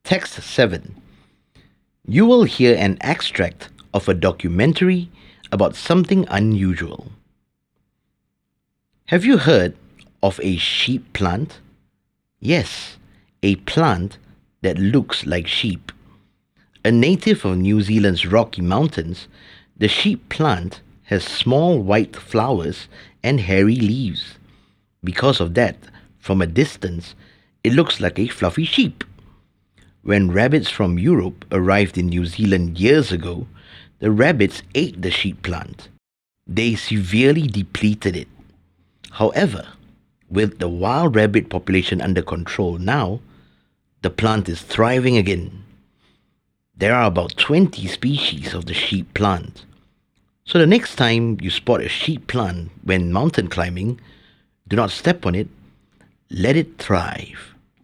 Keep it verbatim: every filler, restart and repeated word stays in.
Text seven. You will hear an extract of a documentary about something unusual. Have you heard of a sheep plant? Yes, a plant that looks like sheep. A native of New Zealand's Rocky Mountains, the sheep plant has small white flowers and hairy leaves. Because of that, from a distance, it looks like a fluffy sheep. When rabbits from Europe arrived in New Zealand years ago, the rabbits ate the sheep plant. They severely depleted it. However, with the wild rabbit population under control now, the plant is thriving again. There are about twenty species of the sheep plant. So the next time you spot a sheep plant when mountain climbing, do not step on it, let it thrive.